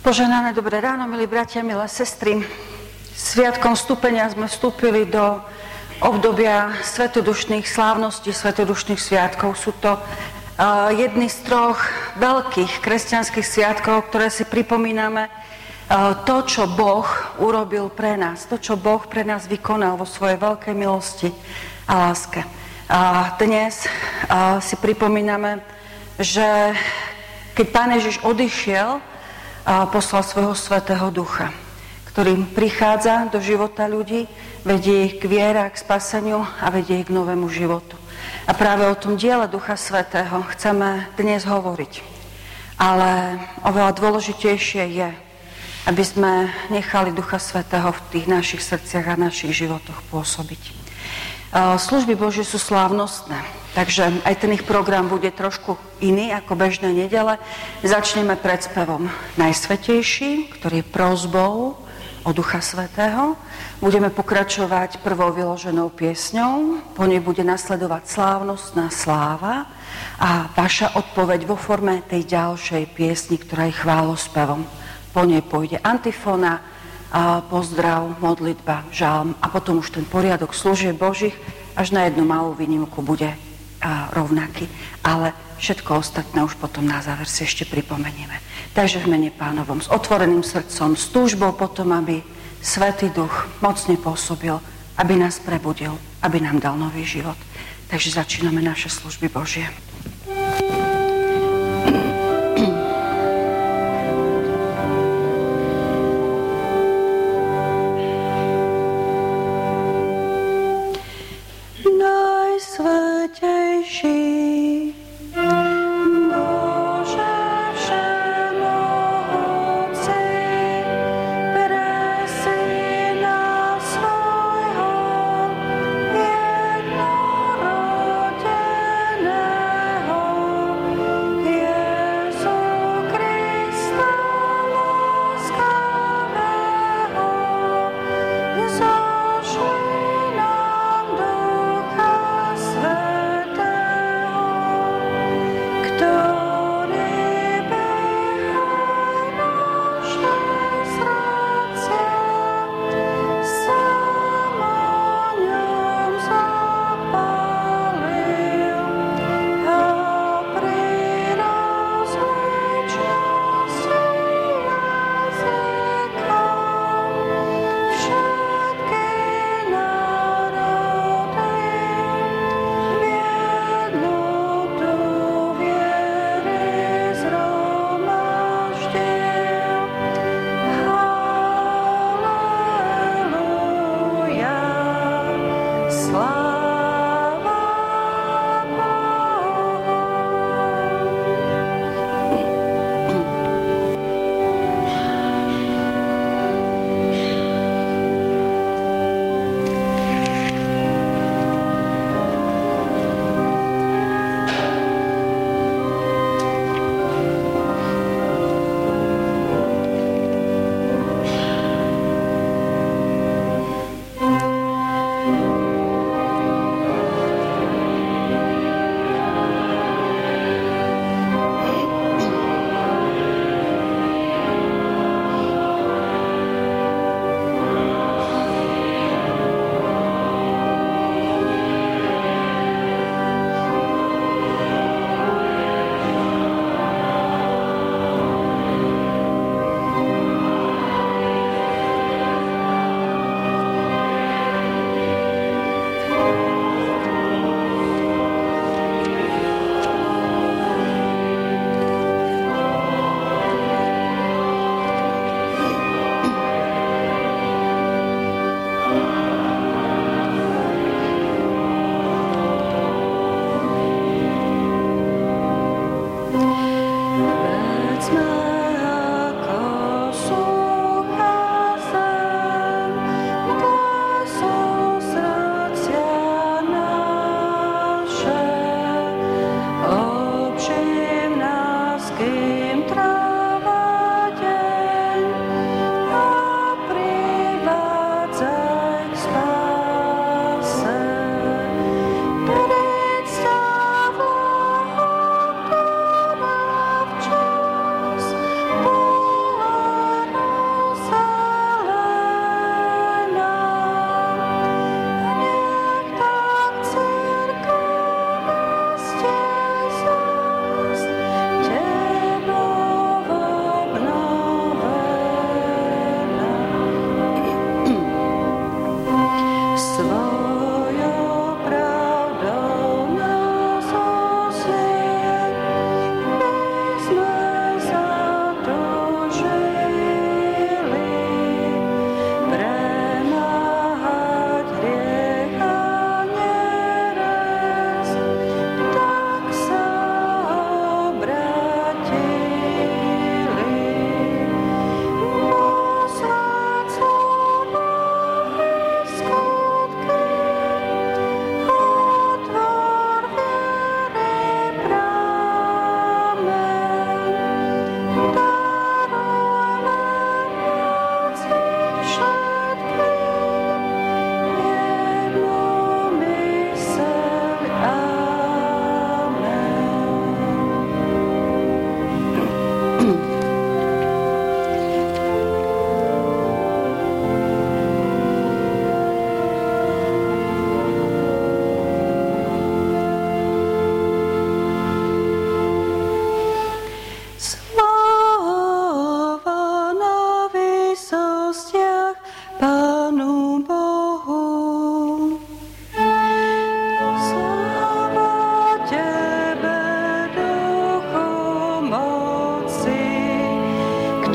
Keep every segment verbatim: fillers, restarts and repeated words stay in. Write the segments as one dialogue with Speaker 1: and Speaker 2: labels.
Speaker 1: Požehnané dobré ráno, milí bratia, milé sestry. Sviatkom vstúpenia sme vstúpili do obdobia svetodušných slávností, svetodušných sviatkov. Sú to uh, jedny z troch veľkých kresťanských sviatkov, ktoré si pripomíname uh, to, čo Boh urobil pre nás, to, čo Boh pre nás vykonal vo svojej veľkej milosti a láske. A dnes uh, si pripomíname, že keď Pán Ježiš odišiel, a poslal svojho Svätého Ducha, ktorým prichádza do života ľudí, vedie ich k viere a k spaseniu a vedie ich k novému životu. A práve o tom diele Ducha Svätého chceme dnes hovoriť. Ale oveľa dôležitejšie je, aby sme nechali Ducha Svätého v tých našich srdciach a našich životoch pôsobiť. Služby Božie sú slávnostné, takže aj ten ich program bude trošku iný ako bežné nedele. Začneme predspevom Najsvätejší, ktorý je prosbou o Ducha Svätého. Budeme pokračovať prvou vyloženou piesňou, po nej bude nasledovať slávnostná sláva a vaša odpoveď vo forme tej ďalšej piesni, ktorá je chválospevom. Po nej pôjde antifona, a pozdrav, modlitba, žalm a potom už ten poriadok služieb Božích až na jednu malú výnimku bude a, rovnaký. Ale všetko ostatné už potom na záver si ešte pripomenieme. Takže v mene Pánovom s otvoreným srdcom, s túžbou potom, aby Svätý Duch mocne pôsobil, aby nás prebudil, aby nám dal nový život. Takže začíname naše služby Božie. Najsvätejší, Bože všemohúci, pre Syna svojho jednorodeného,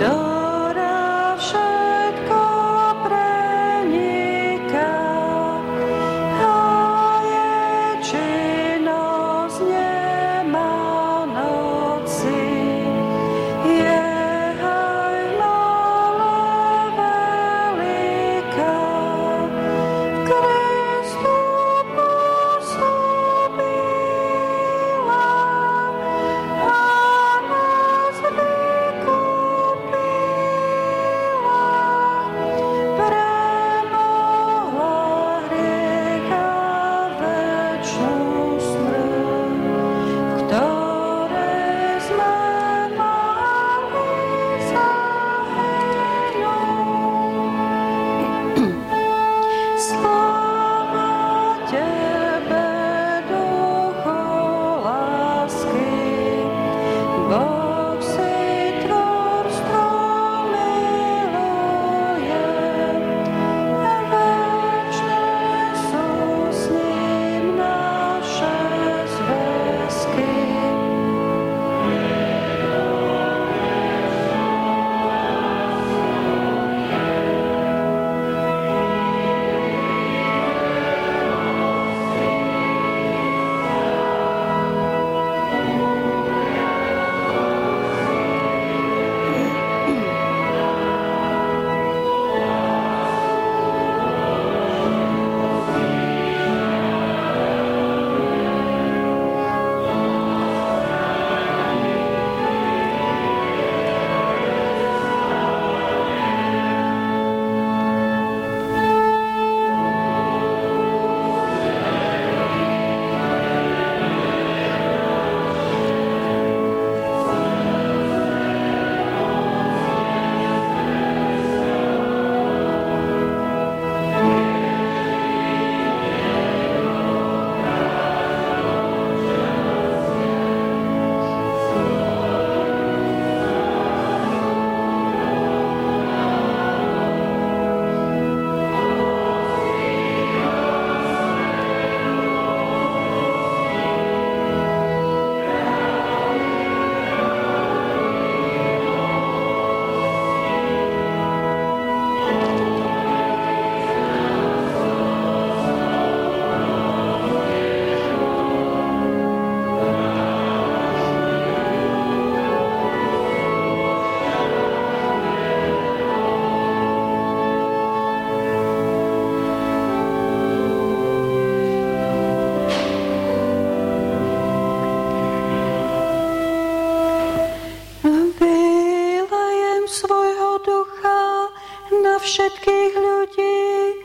Speaker 1: ktorá všetko preniká a jej činnosť nemá noci. Je aj malá veľká, v Kristu pôsobila a nás vykúpila, premohla hriech a večnú smrť, v ktorej sme mali zahynúť. Sláva Tebe, Duchu lásky, Boh si tvorstvo miluje, večné sú s ním naše zväzky. Vylejem svojho ducha na všetkých ľudí,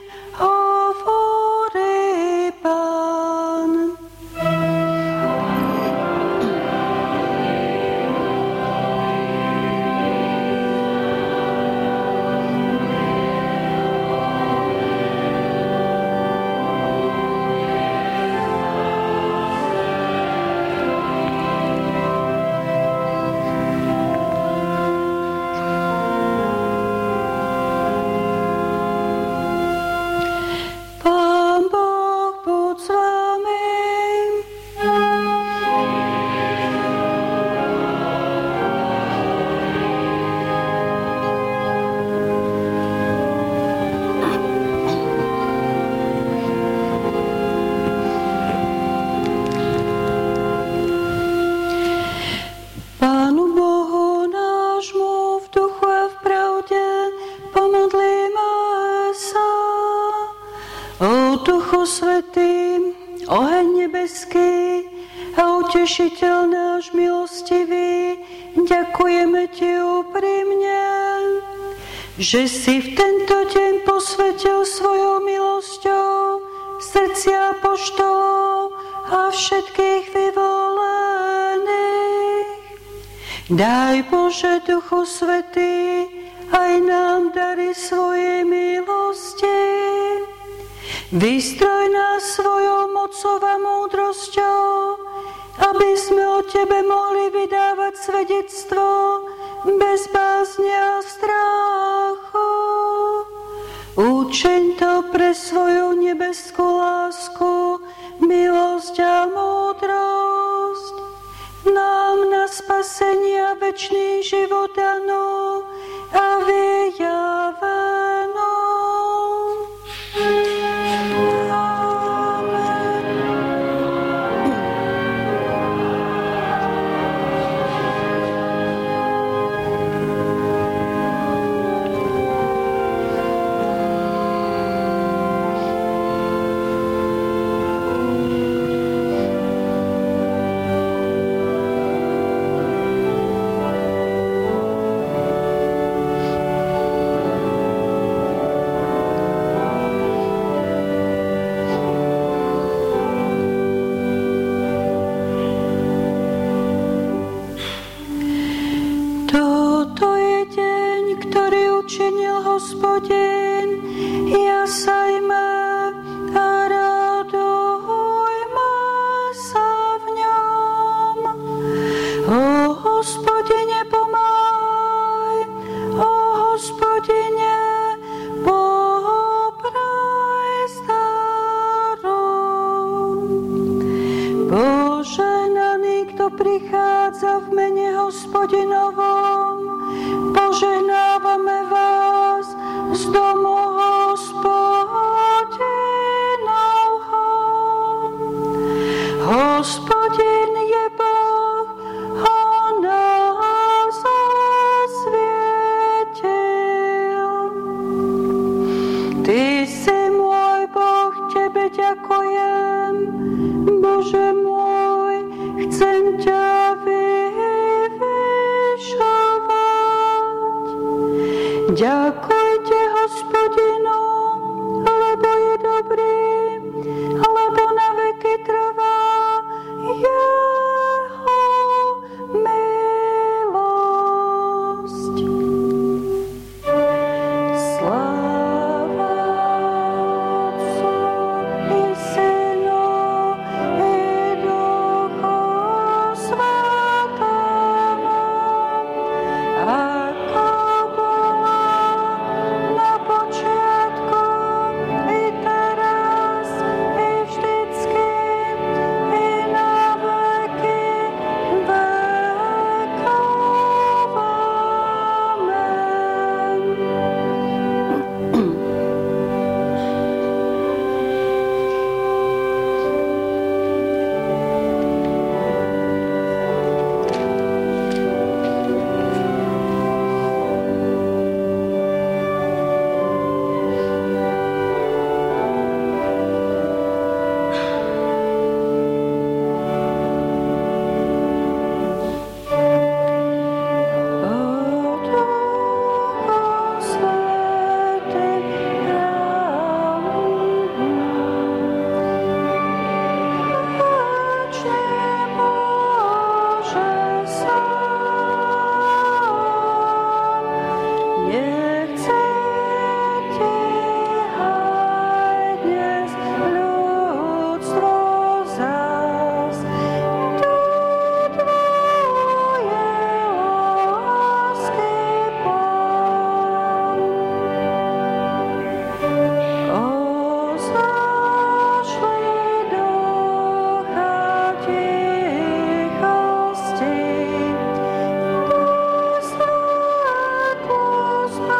Speaker 1: hovorí Pán. Pán Boh buď s vami. Pánu Bohu nášmu v duchu a v pravde pomodlíme sa. O Duchu Svätý, oheň nebeský a Utešiteľ náš milostivý, ďakujeme Ti úprimne, že si v tento deň posvetil svojou milosťou srdcia apoštolov a všetkých vyvolených. Daj Bože Duchu Svätý aj nám dary svojej milosti. Vystroj nás svojou mocou a múdrosťou, aby sme o Tebe mohli vydávať svedectvo bez bázne a strachu. Učeň to pre svoju nebeskú lásku, milosť a múdrosť. Nám na spasenie a večný život danú pričinil Hospodin, jasajme a radujme sa v ňom. O Hospodine, pomáhaj, o Hospodine, popraj zdaru. Požehnaný, kto prichádza v mene Hospodinovom, požehnávame vás z domu Hospodinovho. Hospodin je Boh, on nás osvietil. Ty si môj Boh, tebe ďakujem, Bože môj, chcem ťa vyvyšovať. Ďakujte Hospodinu, lebo je dobrý, lebo na veky trvá jeho milosť. Sláva Otcu i Synu i Duchu Svätému, ako bola na počiatku, i teraz, i vždycky, i na veky vekov. Amen. Svetlo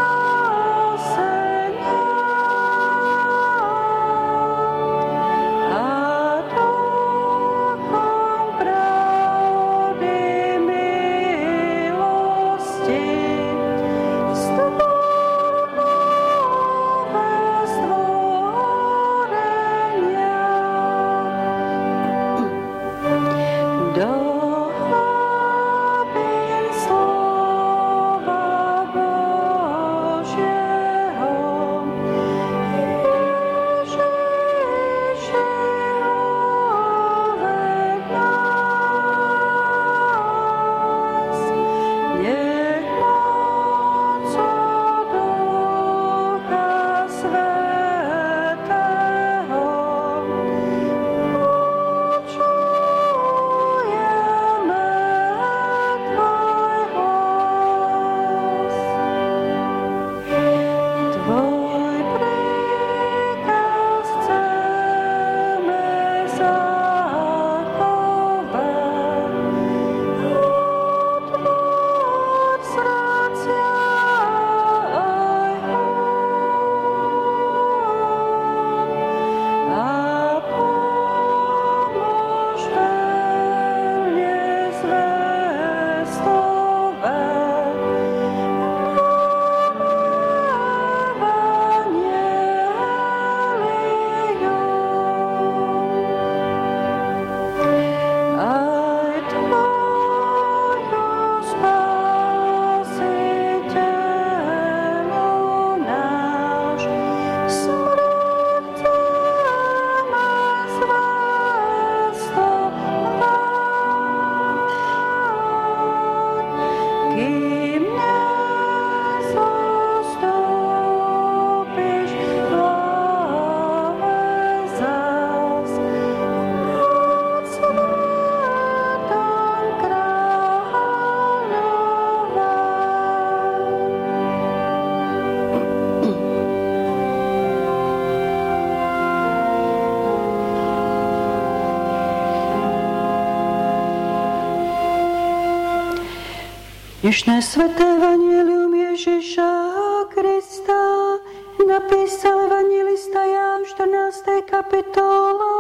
Speaker 1: Dnešné sväté evanjelium Ježiša Krista napísal evanjelista Ján v štrnástej kapitole.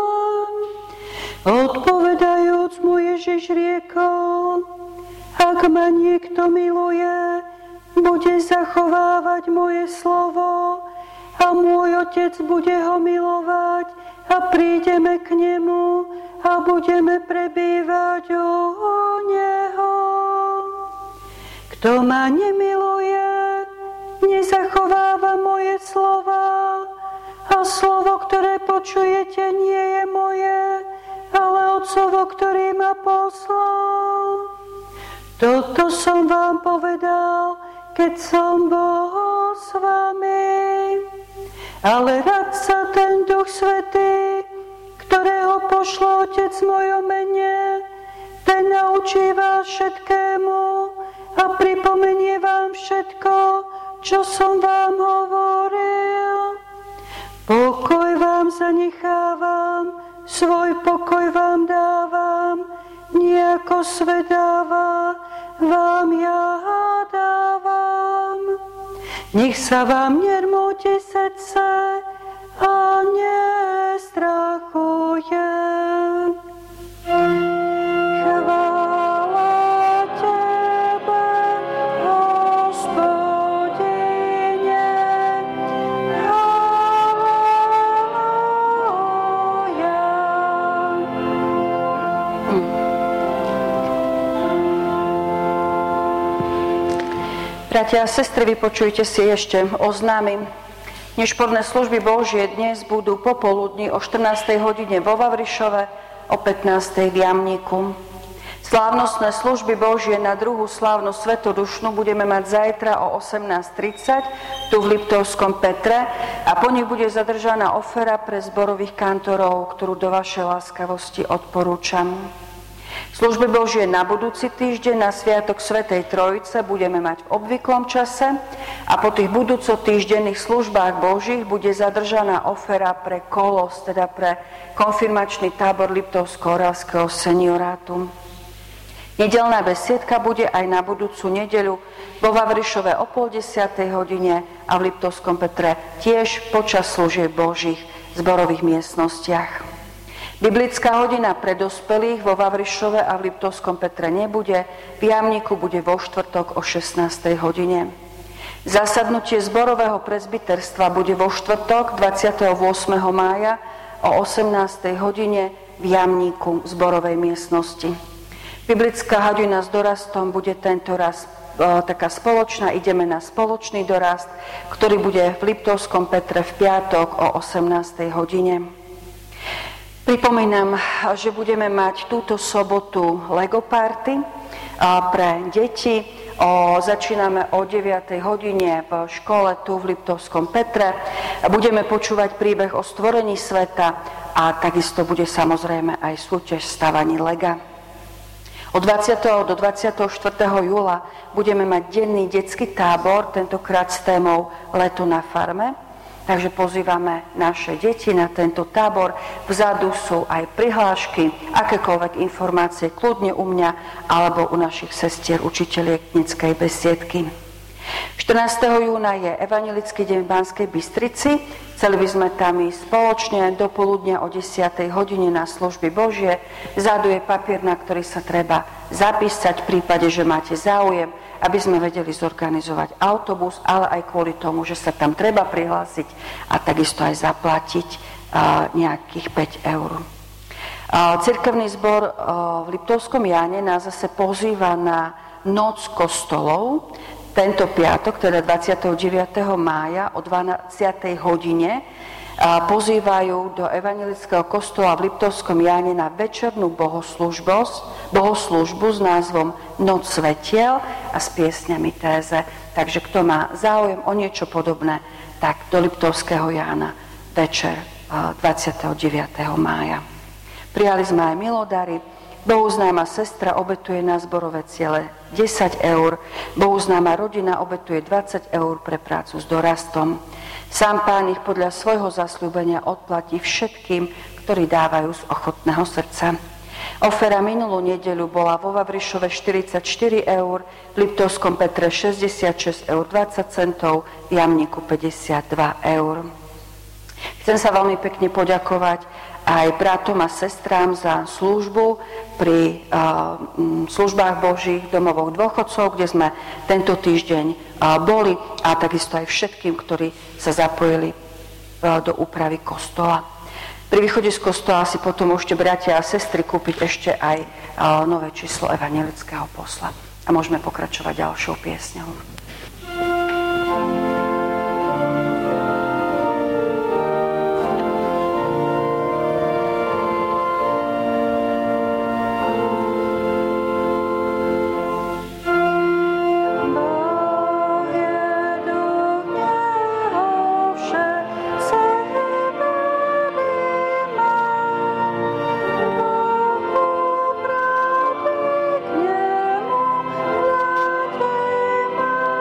Speaker 1: Odpovedajúc mu Ježiš riekol: Ak ma niekto miluje, bude zachovávať moje slovo a môj Otec bude ho milovať a prídeme k nemu a budeme prebývať u neho. Kto ma nemiluje, nezachováva moje slova a slovo, ktoré počujete, nie je moje, ale Otcovo, ktorý ma poslal. Toto som vám povedal, keď som bol s vami. Ale radca ten Duch Svätý, ktorého pošlo Otec v mojom mene, ten naučí vás všetkému a pripomenie vám všetko, čo som vám hovoril. Pokoj vám zanechávam, svoj pokoj vám dávam, nie ako svet dáva, vám ja dávam. Nech sa vám nermúti srdce a nestrachuje. Bratia a sestry, vypočujte si ešte oznámim. Nešporné služby Božie dnes budú popoludní o štrnástej hodine vo Vavrišove, o pätnástej v Jamníku. Slávnostné služby Božie na druhú slávnu svetodušnú budeme mať zajtra o osemnásť tridsať tu v Liptovskom Petre a po nich bude zadržaná ofera pre zborových kantorov, ktorú do vašej láskavosti odporúčam. Služby Božie na budúci týždeň na Sviatok Svätej Trojice budeme mať v obvyklom čase a po tých budúcotýždenných službách Božích bude zadržaná ofera pre kolos, teda pre konfirmačný tábor Liptovsko-Oravského seniorátu. Nedeľná besiedka bude aj na budúcu nedeľu vo Vavrišove o pol desiatej hodine a v Liptovskom Petre tiež počas služieb Božích v zborových miestnostiach. Biblická hodina pre dospelých vo Vavrišove a v Liptovskom Petre nebude, v Jamníku bude vo štvrtok o šestnástej hodine. Zasadnutie zborového presbyterstva bude vo štvrtok dvadsiateho ôsmeho mája o osemnástej hodine v Jamníku v zborovej miestnosti. Biblická hodina s dorastom bude tento raz o, taká spoločná, ideme na spoločný dorast, ktorý bude v Liptovskom Petre v piatok o osemnástej hodine. Pripomínam, že budeme mať túto sobotu Lego Party pre deti. O, začíname o deviatej hodine v škole tu v Liptovskom Petre. Budeme počúvať príbeh o stvorení sveta a takisto bude samozrejme aj súťaž stavaní Lega. Od dvadsiateho do dvadsiateho štvrtého júla budeme mať denný detský tábor, tentokrát s témou Leto na farme. Takže pozývame naše deti na tento tábor. Vzadu sú aj prihlášky, akékoľvek informácie kľudne u mňa alebo u našich sestier, učiteľiek knickej besiedky. štrnásteho júna je Evanjelický deň v Banskej Bystrici. Chceli by sme tam ísť spoločne do poludnia o desiatej hodine na služby Božie. Vzadu je papier, na ktorý sa treba zapísať v prípade, že máte záujem, aby sme vedeli zorganizovať autobus, ale aj kvôli tomu, že sa tam treba prihlásiť a takisto aj zaplatiť uh, nejakých päť eur. Uh, cirkevný zbor uh, v Liptovskom Jáne nás zase pozýva na noc kostolov. Tento piatok, teda dvadsiateho deviateho mája o dvanástej hodine pozývajú do Evanjelického kostola v Liptovskom Jáne na večernú bohoslúžbu s názvom Noc svetiel a s piesňami téze. Takže kto má záujem o niečo podobné, tak do Liptovského Jána večer dvadsiateho deviateho mája. Prijali sme aj milodary. Bohuznáma sestra obetuje na zborové ciele desať eur. Bohuznáma rodina obetuje dvadsať eur pre prácu s dorastom. Sám Pán ich podľa svojho zasľúbenia odplatí všetkým, ktorí dávajú z ochotného srdca. Ofera minulú nedeľu bola vo Vavrišove štyridsaťštyri eur, v Liptovskom Petre šesťdesiatšesť eur dvadsať centov, v Jamníku päťdesiatdva eur. Chcem sa veľmi pekne poďakovať aj bratom a sestrám za službu pri uh, službách Božích domovoch dôchodcov, kde sme tento týždeň uh, boli, a takisto aj všetkým, ktorí sa zapojili uh, do úpravy kostola. Pri východe z kostola si potom môžete, bratia a sestry, kúpiť ešte aj uh, nové číslo Evangelického posla. A môžeme pokračovať ďalšou piesňou.
Speaker 2: Thank you.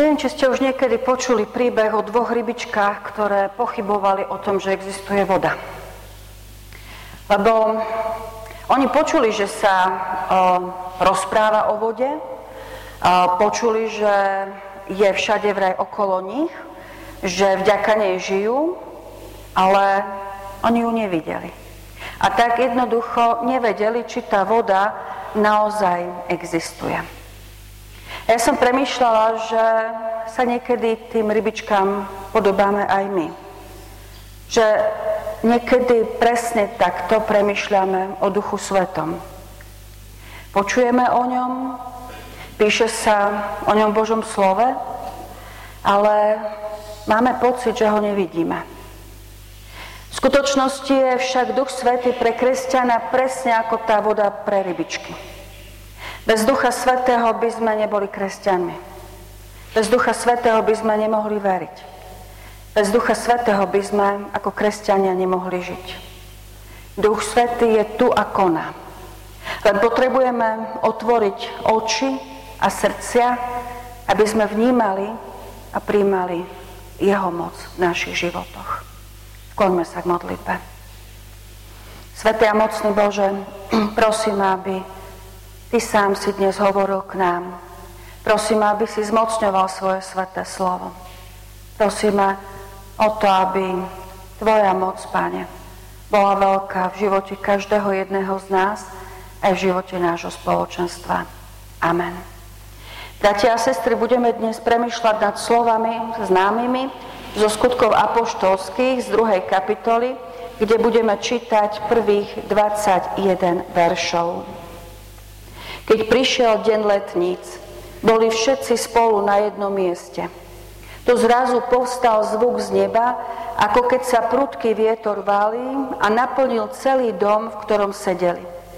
Speaker 1: Neviem, či ste už niekedy počuli príbeh o dvoch rybičkách, ktoré pochybovali o tom, že existuje voda. Lebo oni počuli, že sa o, rozpráva o vode, o, počuli, že je všade vraj okolo nich, že vďaka nej žijú, ale oni ju nevideli. A tak jednoducho nevedeli, či tá voda naozaj existuje. Ja som premýšľala, že sa niekedy tým rybičkám podobáme aj my. Že niekedy presne takto premýšľame o Duchu Svetom. Počujeme o ňom, píše sa o ňom v Božom slove, ale máme pocit, že ho nevidíme. V skutočnosti je však Duch Svätý pre kresťana presne ako tá voda pre rybičky. Bez Ducha Svätého by sme neboli kresťanmi. Bez Ducha Svätého by sme nemohli veriť. Bez Ducha Svätého by sme ako kresťania nemohli žiť. Duch Svätý je tu a koná. Len potrebujeme otvoriť oči a srdcia, aby sme vnímali a prijímali jeho moc v našich životoch. Skloňme sa k modlitbe. Svätý a mocný Bože, prosím, aby Ty sám si dnes hovoril k nám. Prosím, aby si zmocňoval svoje sväté slovo. Prosíme o to, aby Tvoja moc, Pane, bola veľká v živote každého jedného z nás aj v živote nášho spoločenstva. Amen. Bratia a sestry, budeme dnes premýšľať nad slovami známymi zo skutkov apoštolských z druhej kapitoly, kde budeme čítať prvých dvadsaťjeden veršov. Keď prišiel deň letníc, boli všetci spolu na jednom mieste. Tu zrazu povstal zvuk z neba, ako keď sa prudký vietor valí a naplnil celý dom, v ktorom sedeli.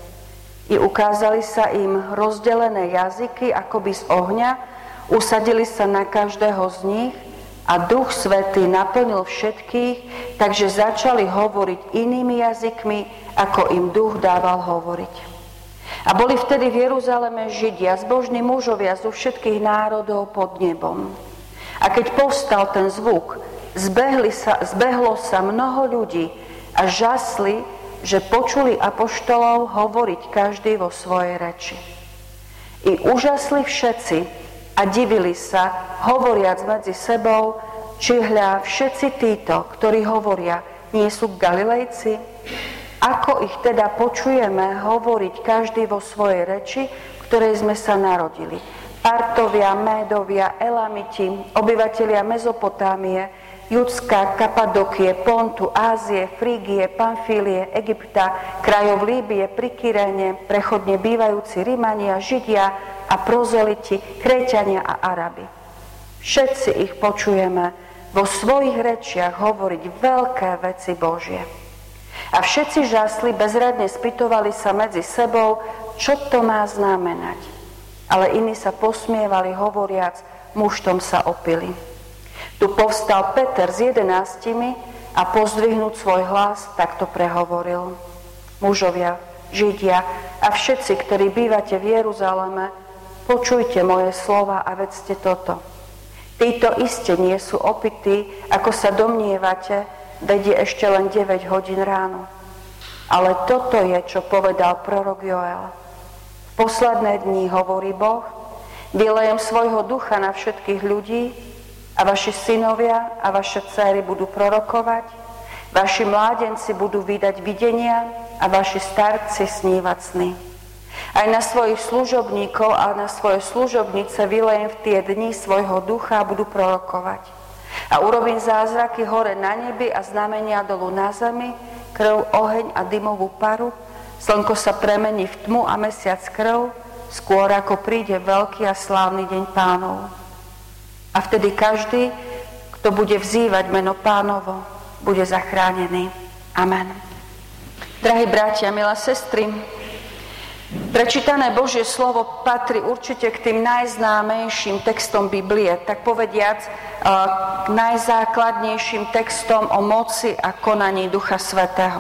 Speaker 1: I ukázali sa im rozdelené jazyky akoby z ohňa, usadili sa na každého z nich a Duch Svätý naplnil všetkých, takže začali hovoriť inými jazykmi, ako im Duch dával hovoriť. A boli vtedy v Jeruzaleme Židia, zbožní mužovia zo všetkých národov pod nebom. A keď povstal ten zvuk, zbehli sa, zbehlo sa mnoho ľudí a žasli, že počuli apoštolov hovoriť každý vo svojej reči. I úžasli všetci a divili sa, hovoriac medzi sebou, či hľa všetci títo, ktorí hovoria, nie sú Galilejci? Ako ich teda počujeme hovoriť každý vo svojej reči, v ktorej sme sa narodili? Partovia, Médovia, Elamiti, obyvatelia Mezopotámie, Judska, Kapadokie, Pontu, Ázie, Frígie, Pamfílie, Egypta, krajov Líbie, pri Kyréne, prechodne bývajúci Rimania, Židia a prozeliti, Kréťania a Arabi. Všetci ich počujeme vo svojich rečiach hovoriť veľké veci Božie. A všetci žasli, bezradne spytovali sa medzi sebou, čo to má znamenať. Ale iní sa posmievali, hovoriac, muštom sa opili. Tu povstal Peter s jedenáctimi a pozdvihnúť svoj hlas, takto prehovoril. Mužovia, Židia a všetci, ktorí bývate v Jeruzaleme, počujte moje slova a vedzte toto. Títo iste nie sú opití, ako sa domnievate, veď je ešte len deväť hodín ráno. Ale toto je, čo povedal prorok Joel. V posledné dni, hovorí Boh, vylejem svojho ducha na všetkých ľudí a vaši synovia a vaše dcéry budú prorokovať, vaši mládenci budú vidieť videnia a vaši starci snívať sny. Aj na svojich služobníkov a na svoje služobnice vylejem v tie dni svojho ducha a budú prorokovať. A urobím zázraky hore na nebi a znamenia dolu na zemi, krv, oheň a dymovú paru, slnko sa premení v tmu a mesiac krv, skôr ako príde veľký a slávny deň Pánov. A vtedy každý, kto bude vzývať meno Pánovo, bude zachránený. Amen. Drahí bratia, milé sestry, prečítané Božie slovo patrí určite k tým najznámejším textom Biblie, tak povediac k najzákladnejším textom o moci a konaní Ducha Svätého.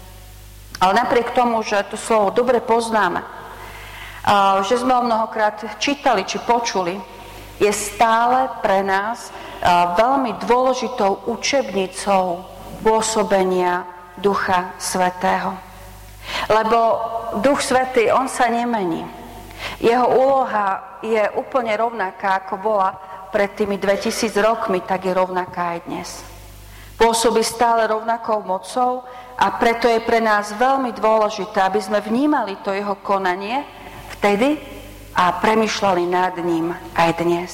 Speaker 1: Ale napriek tomu, že to slovo dobre poznáme, že sme ho mnohokrát čítali či počuli, je stále pre nás veľmi dôležitou učebnicou pôsobenia Ducha Svätého. Lebo Duch Svätý, on sa nemení. Jeho úloha je úplne rovnaká, ako bola pred tými dvetisíc rokmi, tak je rovnaká aj dnes. Pôsobí stále rovnakou mocou a preto je pre nás veľmi dôležité, aby sme vnímali to jeho konanie vtedy a premýšľali nad ním aj dnes.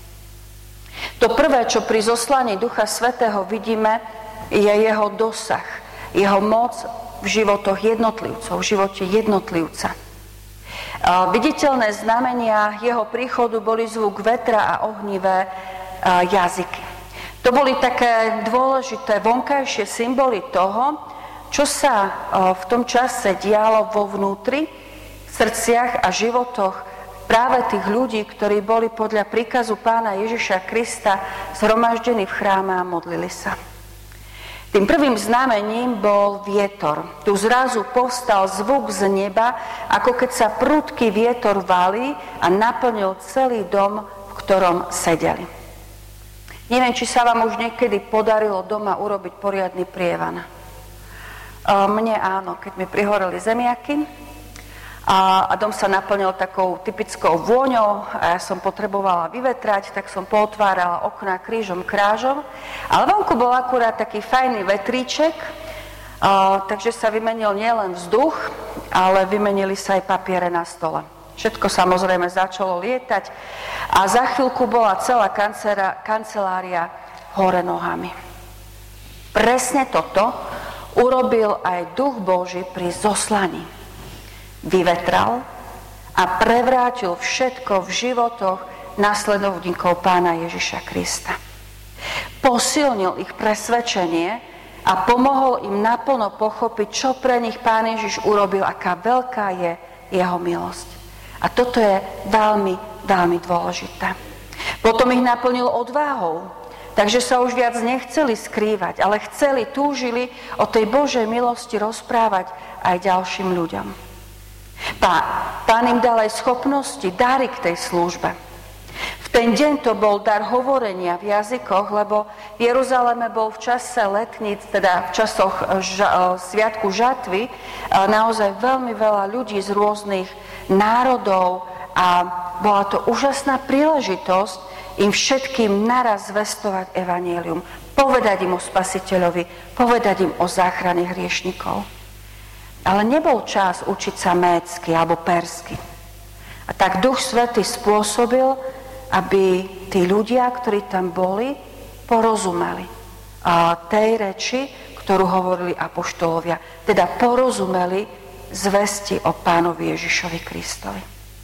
Speaker 1: To prvé, čo pri zoslaní Ducha Svätého vidíme, je jeho dosah, jeho moc v životoch jednotlivcov, v živote jednotlivca. Viditeľné znamenia jeho príchodu boli zvuk vetra a ohnivé jazyky. To boli také dôležité vonkajšie symboly toho, čo sa v tom čase dialo vo vnútri, v srdciach a životoch práve tých ľudí, ktorí boli podľa príkazu Pána Ježiša Krista zhromaždení v chráme a modlili sa. Tým prvým znamením bol vietor. Tu zrazu povstal zvuk z neba, ako keď sa prudký vietor valí a naplnil celý dom, v ktorom sedeli. Neviem, či sa vám už niekedy podarilo doma urobiť poriadny prievan. Mne áno, keď mi prihoreli zemiaky a, a dom sa naplnil takou typickou vôňou a ja som potrebovala vyvetrať, tak som pootvárala okná krížom krážom. Ale vonku bol akurát taký fajný vetríček, a, takže sa vymenil nielen vzduch, ale vymenili sa aj papiere na stole. Všetko samozrejme začalo lietať a za chvíľku bola celá kancelária hore nohami. Presne toto urobil aj Duch Boží pri zoslaní. Vyvetral a prevrátil všetko v životoch nasledovníkov Pána Ježiša Krista. Posilnil ich presvedčenie a pomohol im naplno pochopiť, čo pre nich Pán Ježiš urobil, aká veľká je jeho milosť. A toto je veľmi, veľmi dôležité. Potom ich naplnil odvahou, takže sa už viac nechceli skrývať, ale chceli, túžili o tej Božej milosti rozprávať aj ďalším ľuďom. Pán, pán im dal aj schopnosti, dary k tej službe. V ten deň to bol dar hovorenia v jazykoch, lebo v Jeruzaleme bol v čase letníc, teda v časoch ža- sviatku žatvy, naozaj veľmi veľa ľudí z rôznych národov a bola to úžasná príležitosť im všetkým naraz zvestovať evanjelium, povedať im o Spasiteľovi, povedať im o záchrane hriešnikov. Ale nebol čas učiť sa médsky alebo persky. A tak Duch Svätý spôsobil, aby tí ľudia, ktorí tam boli, porozumeli a tej reči, ktorú hovorili apoštolovia. Teda porozumeli zvesti o Pánovi Ježišovi Kristovi.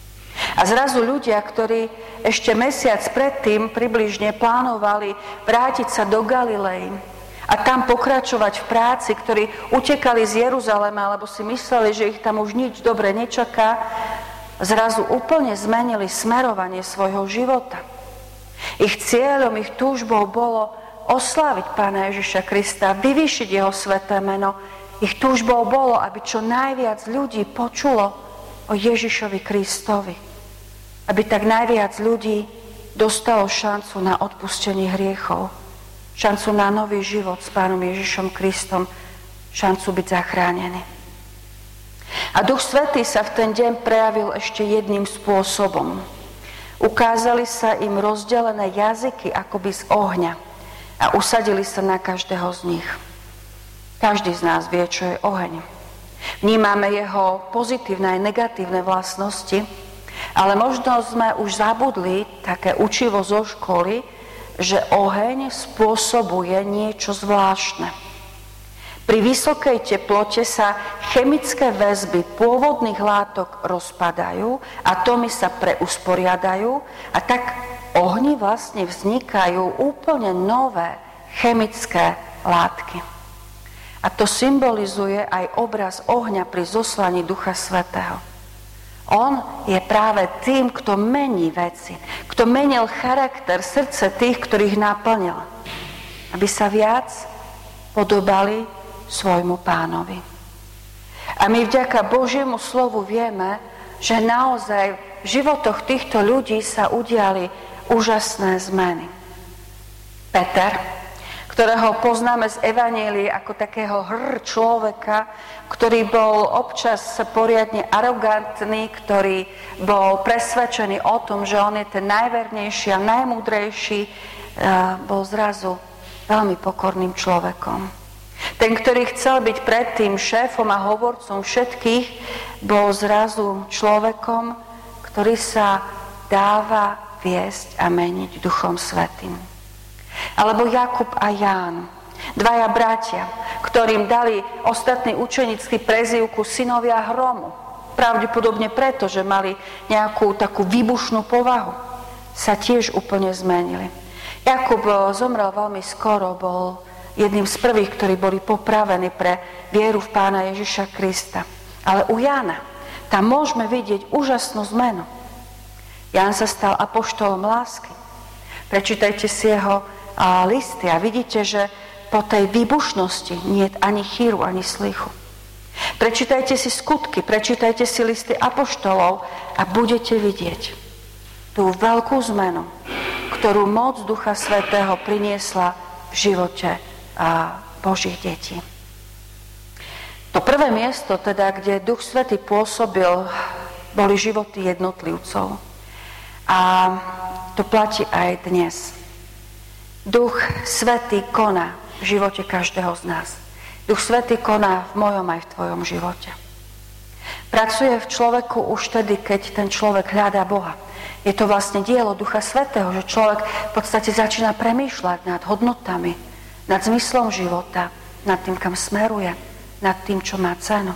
Speaker 1: A zrazu ľudia, ktorí ešte mesiac predtým približne plánovali vrátiť sa do Galilei a tam pokračovať v práci, ktorí utekali z Jeruzalema, lebo si mysleli, že ich tam už nič dobre nečaká, zrazu úplne zmenili smerovanie svojho života. Ich cieľom, ich túžbou bolo osláviť Pána Ježiša Krista, vyvýšiť jeho sväté meno. Ich túžbou bolo, aby čo najviac ľudí počulo o Ježišovi Kristovi. Aby tak najviac ľudí dostalo šancu na odpustenie hriechov, šancu na nový život s Pánom Ježišom Kristom, šancu byť zachránený. A Duch Svätý sa v ten deň prejavil ešte jedným spôsobom. Ukázali sa im rozdelené jazyky akoby z ohňa a usadili sa na každého z nich. Každý z nás vie, čo je oheň. Vnímame jeho pozitívne aj negatívne vlastnosti, ale možno sme už zabudli také učivo zo školy, že oheň spôsobuje niečo zvláštne. Pri vysokej teplote sa chemické väzby pôvodných látok rozpadajú, atómy sa preusporiadajú a tak ohni vlastne vznikajú úplne nové chemické látky. A to symbolizuje aj obraz ohňa pri zoslaní Ducha Svätého. On je práve tým, kto mení veci, kto menil charakter, srdce tých, ktorých naplnil, aby sa viac podobali svojmu Pánovi. A my vďaka Božiemu slovu vieme, že naozaj v životoch týchto ľudí sa udiali úžasné zmeny. Peter, ktorého poznáme z Evanjelii ako takého hr človeka, ktorý bol občas poriadne arogantný, ktorý bol presvedčený o tom, že on je ten najvernejší a najmúdrejší, bol zrazu veľmi pokorným človekom. Ten, ktorý chcel byť predtým šéfom a hovorcom všetkých, bol zrazu človekom, ktorý sa dáva viesť a meniť Duchom Svätým. Alebo Jakub a Ján, dvaja bratia, ktorým dali ostatní učenícky prezývku synovia hromu. Pravdepodobne preto, že mali nejakú takú výbušnú povahu, sa tiež úplne zmenili. Jakub zomrel veľmi skoro, bol jedným z prvých, ktorí boli popravení pre vieru v Pána Ježiša Krista. Ale u Jána tam môžeme vidieť úžasnú zmenu. Ján sa stal apoštolom lásky. Prečítajte si jeho a listy a vidíte, že po tej výbušnosti nie je ani chýru, ani slichu. Prečítajte si skutky, prečítajte si listy apoštolov a budete vidieť tú veľkú zmenu, ktorú moc Ducha Svätého priniesla v živote a Božích detí. To prvé miesto, teda, kde Duch Svätý pôsobil, boli životy jednotlivcov. A to platí aj dnes. Duch Svätý koná v živote každého z nás. Duch Svätý koná v mojom aj v tvojom živote. Pracuje v človeku už tedy, keď ten človek hľadá Boha. Je to vlastne dielo Ducha Svätého, že človek v podstate začína premýšľať nad hodnotami, nad zmyslom života, nad tým, kam smeruje, nad tým, čo má cenu.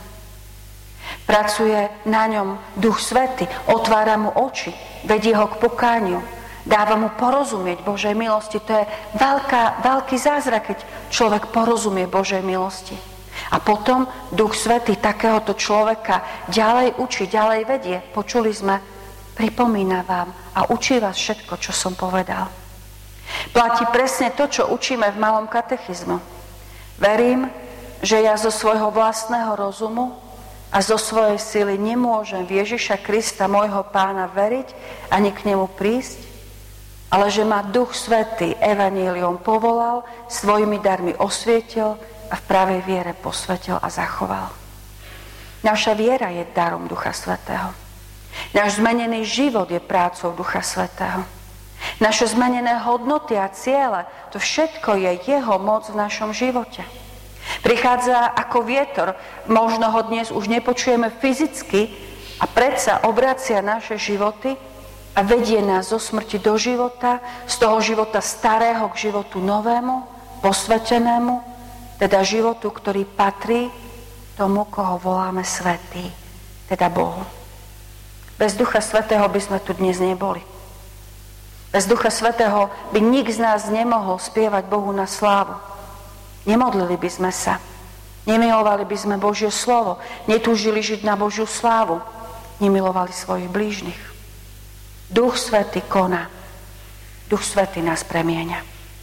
Speaker 1: Pracuje na ňom Duch Svätý, otvára mu oči, vedie ho k pokániu, dáva mu porozumieť Božej milosti. To je veľká, veľký zázrak, keď človek porozumie Božej milosti. A potom Duch Svätý takéhoto človeka ďalej učí, ďalej vedie. Počuli sme, pripomína vám a učí vás všetko, čo som povedal. Platí presne to, čo učíme v malom katechizmu. Verím, že ja zo svojho vlastného rozumu a zo svojej sily nemôžem v Ježiša Krista, môjho Pána, veriť ani k nemu prísť, ale že ma Duch Svätý evanjeliom povolal, svojimi darmi osvietil a v pravej viere posvetil a zachoval. Naša viera je darom Ducha Svätého. Náš zmenený život je prácou Ducha Svätého. Naše zmenené hodnoty a ciele, to všetko je jeho moc v našom živote. Prichádza ako vietor, možno ho dnes už nepočujeme fyzicky a predsa obracia naše životy a vedie nás zo smrti do života, z toho života starého k životu novému, posvetenému, teda životu, ktorý patrí tomu, koho voláme Svätý, teda Bohu. Bez Ducha Svätého by sme tu dnes neboli. Bez Ducha Svätého by nik z nás nemohol spievať Bohu na slávu. Nemodlili by sme sa, nemilovali by sme Božie slovo, netúžili žiť na Božiu slávu, nemilovali svojich blížnych. Duch Svätý koná. Duch Svätý nás premieňa.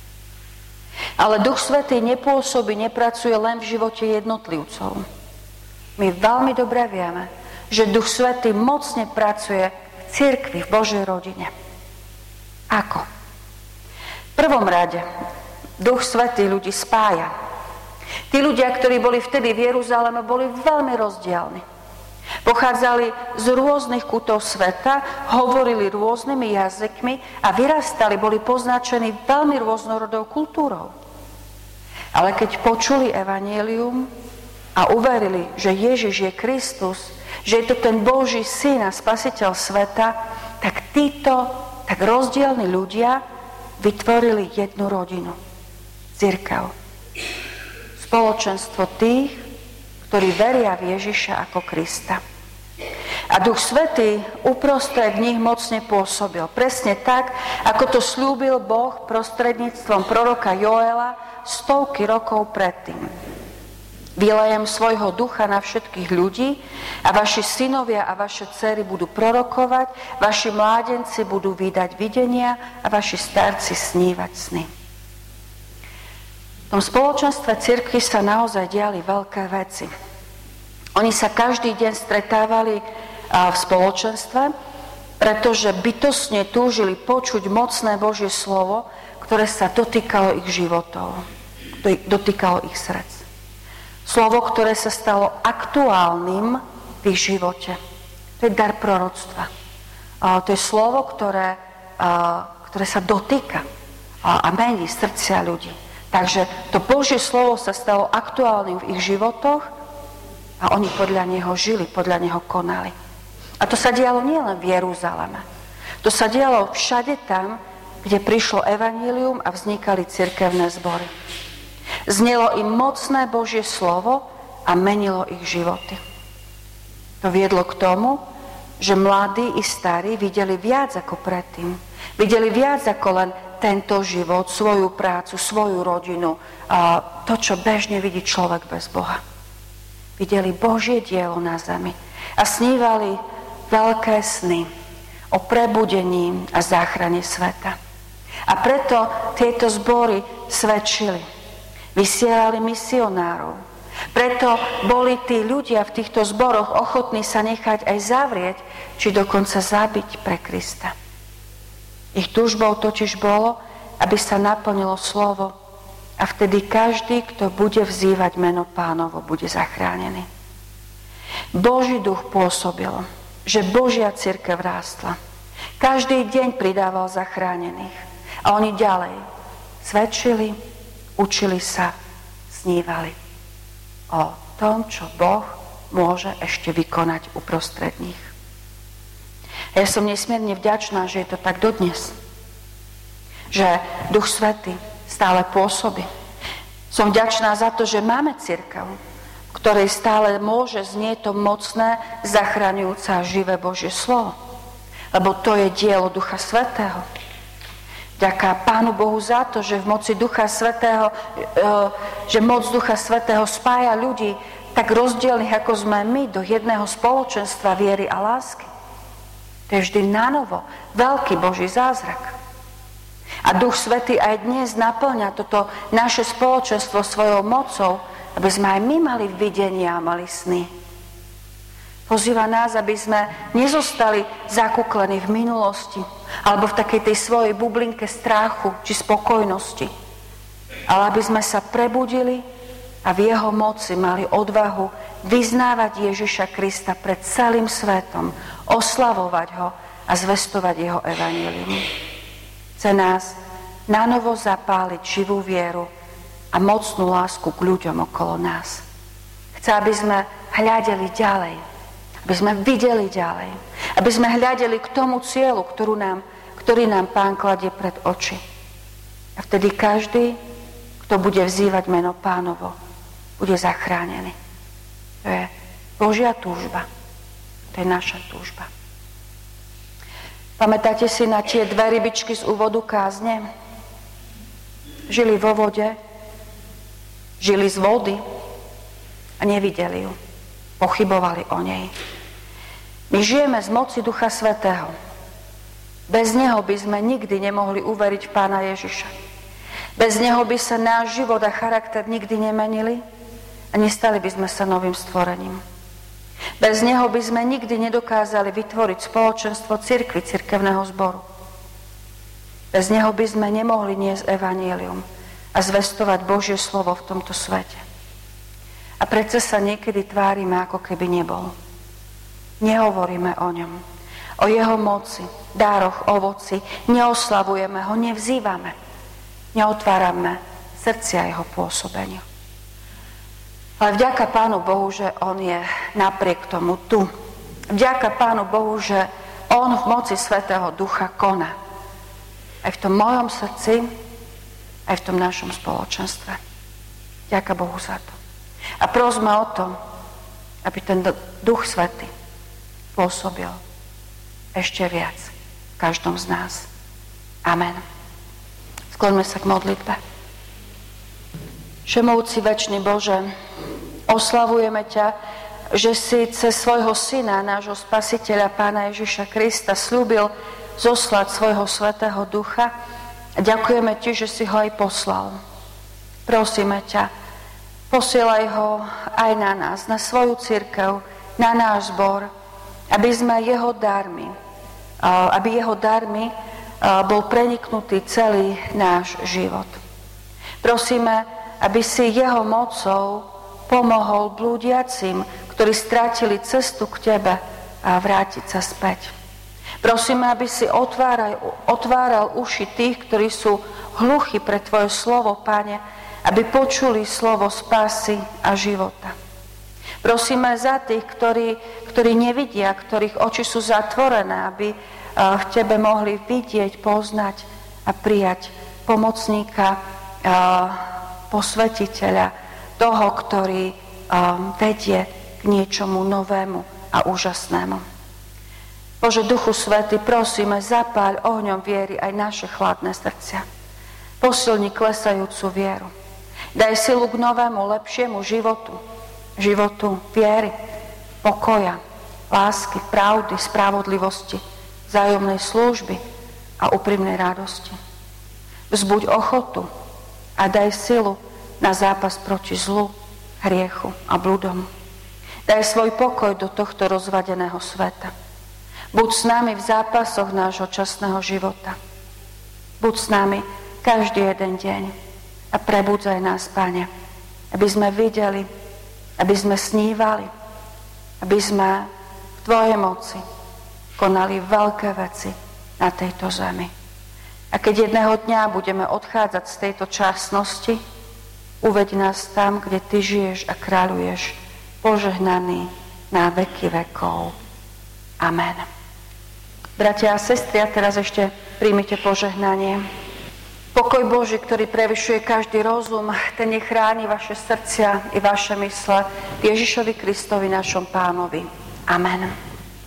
Speaker 1: Ale Duch Svätý nepôsobí, nepracuje len v živote jednotlivcov. My veľmi dobre vieme, že Duch Svätý mocne pracuje v cirkvi, v Božej rodine. Ako? V prvom rade Duch Svätý ľudí spája. Tí ľudia, ktorí boli vtedy v Jeruzaleme, boli veľmi rozdielni. Pochádzali z rôznych kútov sveta, hovorili rôznymi jazykmi a vyrastali, boli poznačení veľmi rôznorodou kultúrou. Ale keď počuli evanjelium a uverili, že Ježiš je Kristus, že je to ten Boží syn a spasiteľ sveta, tak títo tak rozdielni ľudia vytvorili jednu rodinu. Cirkev. Spoločenstvo tých, ktorí veria v Ježiša ako Krista. A Duch Svätý uprostred nich mocne pôsobil. Presne tak, ako to slúbil Boh prostredníctvom proroka Joela stovky rokov predtým. Vylejem svojho ducha na všetkých ľudí a vaši synovia a vaše dcery budú prorokovať, vaši mládenci budú vídať videnia a vaši starci snívať sny. V tom spoločenstve cirkvi sa naozaj diali veľké veci. Oni sa každý deň stretávali v spoločenstve pretože bytostne túžili počuť mocné Božie slovo, ktoré sa dotýkalo ich životov, dotýkalo ich srdc. Slovo, ktoré sa stalo aktuálnym v ich živote. To je dar proroctva. To je slovo, ktoré, ktoré sa dotýka a mení srdcia ľudí. Takže to Božie slovo sa stalo aktuálnym v ich životoch a oni podľa neho žili, podľa neho konali. A to sa dialo nielen v Jeruzaleme. To sa dialo všade tam, kde prišlo evanjelium a vznikali cirkevné zbory. Znelo im mocné Božie slovo a menilo ich životy. To viedlo k tomu, že mladí i starí videli viac ako predtým. Videli viac ako len tento život, svoju prácu, svoju rodinu, a to, čo bežne vidí človek bez Boha. Videli Božie dielo na zemi a snívali veľké sny o prebudení a záchrane sveta. A preto tieto zbory svedčili. Vysielali misionárov. Preto boli tí ľudia v týchto zboroch ochotní sa nechať aj zavrieť, či dokonca zabiť pre Krista. Ich túžbou totiž bolo, aby sa naplnilo slovo a vtedy každý, kto bude vzývať meno Pánovo, bude zachránený. Boží duch pôsobil, že Božia cirkev rástla. Každý deň pridával zachránených. A oni ďalej svedčili, učili sa, snívali o tom, čo Boh môže ešte vykonať uprostred nich. A ja som nesmierne vďačná, že je to tak dodnes. Že Duch Svätý stále pôsobí. Som vďačná za to, že máme cirkev, v ktorej stále môže znieť to mocné, zachraňujúce a živé Božie slovo. Lebo to je dielo Ducha Svätého. Ďaká Pánu Bohu za to, že v moci Ducha Svätého, že moc Ducha Svätého spája ľudí tak rozdielnych, ako sme my, do jedného spoločenstva viery a lásky. To je vždy nanovo veľký Boží zázrak. A Duch Svätý aj dnes naplňa toto naše spoločenstvo svojou mocou, aby sme aj my mali videnia a mali sny. Pozýva nás, aby sme nezostali zakúklení v minulosti alebo v takej tej svojej bublinke strachu či spokojnosti, ale aby sme sa prebudili a v jeho moci mali odvahu vyznávať Ježiša Krista pred celým svetom, oslavovať ho a zvestovať jeho evanjelium. Chce nás nanovo zapáliť živú vieru a mocnú lásku k ľuďom okolo nás. Chce, aby sme hľadeli ďalej, aby sme videli ďalej, aby sme hľadeli k tomu cieľu, ktorú nám, ktorý nám Pán kladie pred oči. A vtedy každý, kto bude vzývať meno Pánovo, bude zachránený. To je Božia túžba. To je naša túžba. Pamätáte si na tie dve rybičky z úvodu kázne? Žili vo vode, žili z vody a nevideli ju. Pochybovali o nej. My žijeme z moci Ducha Svätého. Bez neho by sme nikdy nemohli uveriť v Pána Ježiša. Bez neho by sa náš život a charakter nikdy nemenili a nestali by sme sa novým stvorením. Bez neho by sme nikdy nedokázali vytvoriť spoločenstvo cirkvi, cirkevného zboru. Bez neho by sme nemohli niesť evanjelium a zvestovať Božie slovo v tomto svete. A predsa sa niekedy tvárime, ako keby nebol. Nehovoríme o ňom, o jeho moci, dároch, ovoci, neoslavujeme ho, nevzývame, neotvárame srdcia jeho pôsobeniu. Ale vďaka Pánu Bohu, že on je napriek tomu tu. Vďaka Pánu Bohu, že on v moci Svätého Ducha koná. Aj v tom mojom srdci, aj v tom našom spoločenstve. Vďaka Bohu za to. A prosme o to, aby ten Duch Svätý pôsobil ešte viac v každom z nás. Amen. Skloňme sa k modlitbe. Všemovúci večný Bože, oslavujeme ťa, že si cez svojho Syna, nášho Spasiteľa, Pána Ježiša Krista, sľúbil zoslať svojho Svätého Ducha a ďakujeme ti, že si ho aj poslal. Prosíme ťa, posielaj ho aj na nás, na svoju cirkev, na náš zbor, aby sme jeho darmi aby jeho darmi bol preniknutý celý náš život. Prosíme, aby si jeho mocou pomohol blúdiacim, ktorí strátili cestu k tebe a vrátiť sa späť. Prosíme, aby si otváral, otváral uši tých, ktorí sú hluchí pre tvoje slovo, Pane, aby počuli slovo spásy a života. Prosíme za tých, ktorí, ktorí nevidia, ktorých oči sú zatvorené, aby v tebe mohli vidieť, poznať a prijať pomocníka, posvetiteľa, toho, ktorý vedie k niečomu novému a úžasnému. Bože, Duchu Svätý, prosíme, zapáľ ohňom viery aj naše chladné srdcia. Posilni klesajúcu vieru. Daj silu k novému, lepšiemu životu. Životu viery, pokoja, lásky, pravdy, spravodlivosti, vzájomnej služby a úprimnej radosti. Vzbuď ochotu a daj silu na zápas proti zlu, hriechu a bludom. Daj svoj pokoj do tohto rozvadeného sveta. Buď s nami v zápasoch nášho časného života. Buď s nami každý jeden deň a prebudzaj nás, Pane, aby sme videli, aby sme snívali, aby sme v Tvojej moci konali veľké veci na tejto zemi. A keď jedného dňa budeme odchádzať z tejto časnosti, uveď nás tam, kde Ty žiješ a kráľuješ, požehnaný na veky vekov. Amen. Bratia a sestry, a teraz ešte príjmite požehnanie. Pokoj Boží, ktorý prevyšuje každý rozum, ten nech chráni vaše srdcia i vaše mysle Ježišovi Kristovi, našom Pánovi. Amen.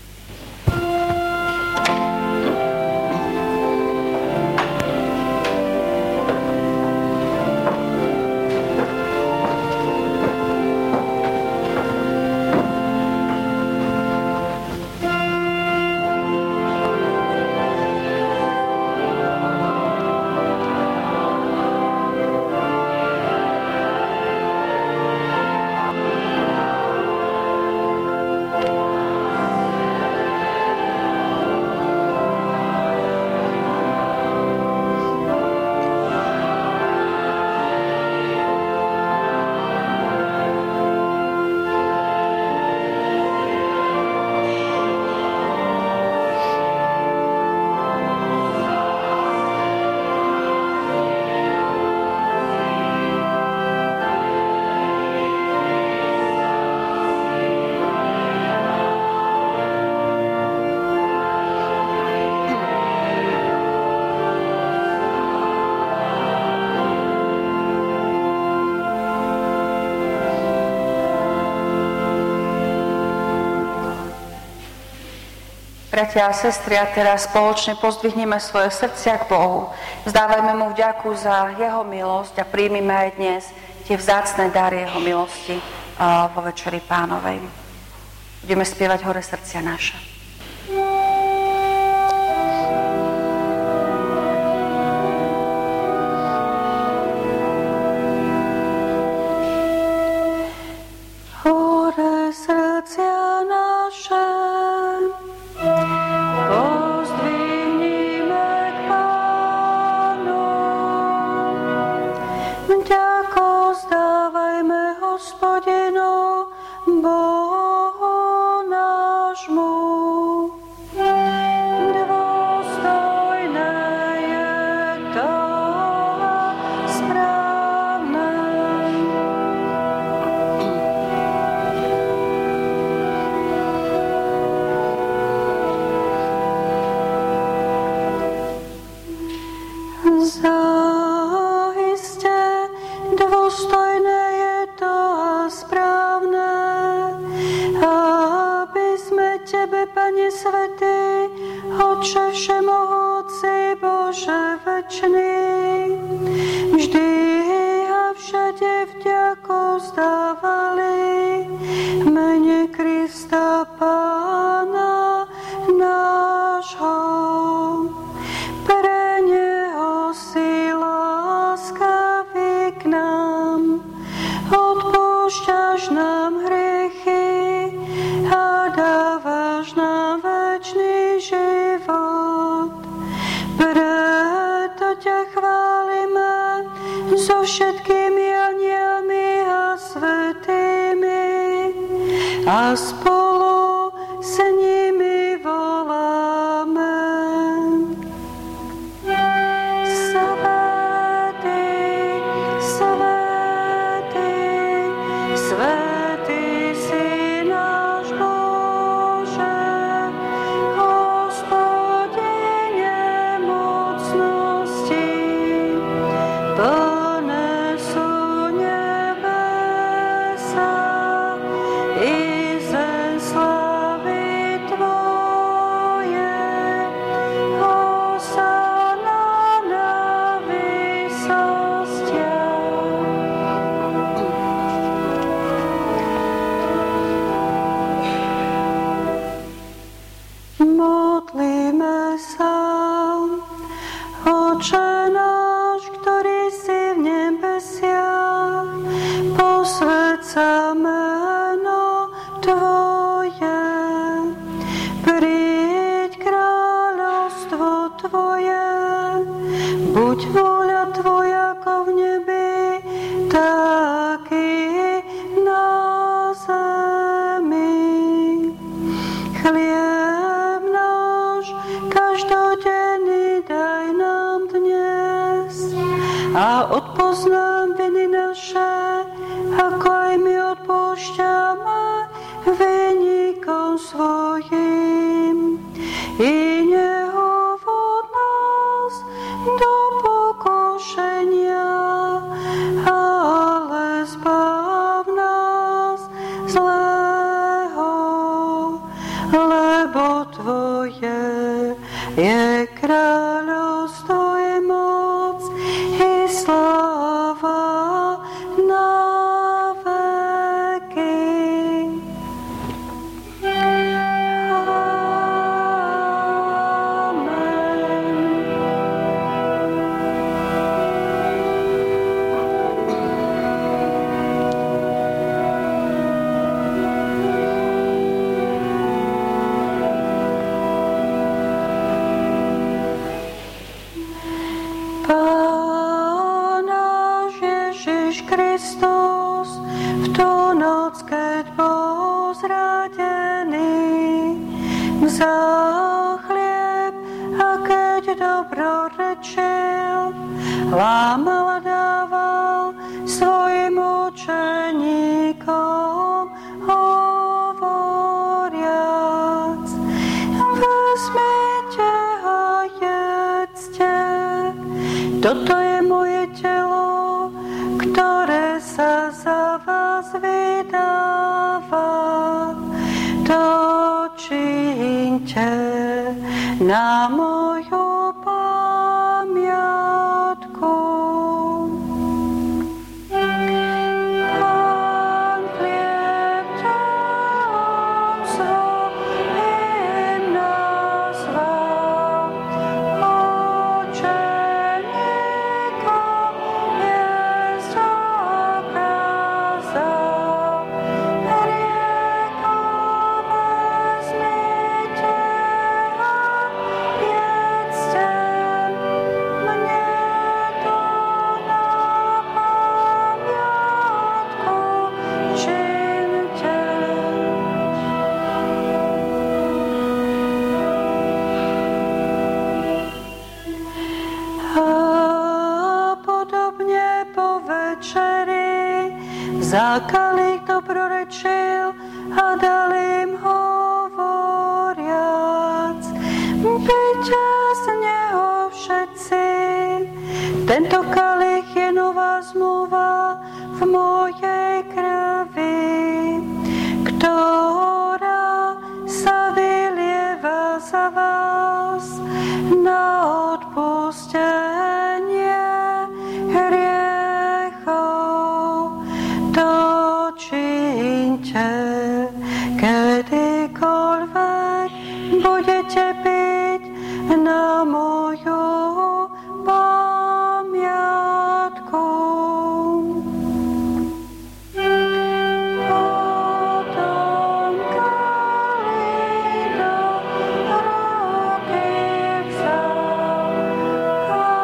Speaker 1: Bratia a sestry, a teraz spoločne pozdvihneme svoje srdcia k Bohu. Vzdávajme mu vďaku za jeho milosť a príjmime aj dnes tie vzácne dary jeho milosti vo Večeri Pánovej. Budeme spievať Hore srdcia naše. Hore srdcia naše,
Speaker 2: nám hriechy a dávaš nám večný život.
Speaker 1: so všetkými anielmi a svätými a spolu s nimi voláme. Svätý, svätý, svätý si náš Bože, Hospodine mocnosti, plné sú nebesa i zem slávy Tvoje. Hosanna na výsostiach. Modlíme sa. Oče náš, ktorý si v nebesiach, posväť sa meno Tvoje. Príď kráľovstvo Tvoje, buď vôľa Tvoja ako v nebi, tak i na zemi. Chlieb náš každodenný daj nám dnes a odpusť nám viny naše, ako aj my odpúšťame vinníkom svojim. I neuvod nás do pokušenia, ale zbav nás zlého, lebo Tvoje je kráľovstvo, je moc i sláva na veky. Pán náš Ježiš Kristus v tú noc, keď bol zradený, vzal chlieb a keď dobrorečil, lámal a dával svojim učeníkom, hovoriac: vezmite a jedzte, toto je moje telo, ktoré sa za vás vydáva. To čiňte na moju pamiatku. Pán chlieb telom svojim nazval, učeníkom jesť okázal. Riekol: vezmite a jedzte, mne to na pamiatku čiňte. A podobne po večeri za kalich dobrorečil a dal im hovoriac: pijte z neho všetci, tento kalich je nová zmluva v mojej krvi, ktorá sa vylieva za vás na odpustenie hriechov. To čiňte, kedykoľvek budete piť na moju pamiatku. Potom kalich do ruky vzal a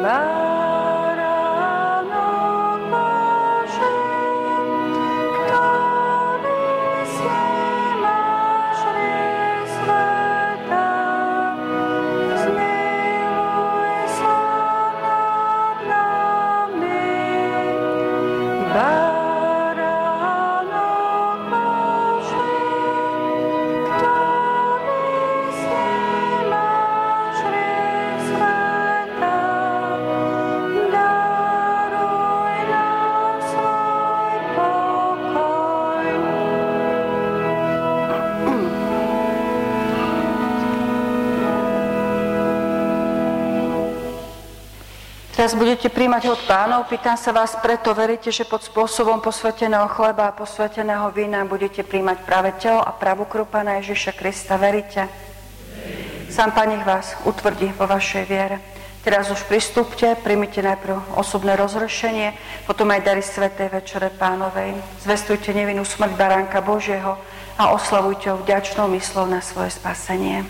Speaker 1: Teraz budete príjmať od Pánov. Pýtam sa vás preto, veríte, že pod spôsobom posväteného chleba a posväteného vína budete príjmať práve telo a pravú krv Pána Ježiša Krista. Veríte? Sám Pán nech vás utvrdí vo vašej viere. Teraz už pristúpte, príjmite najprv osobné rozhrešenie, potom aj dary svätej večere Pánovej. Zvestujte nevinnú smrť Baránka Božieho a oslavujte ho vďačnou myslou na svoje spasenie.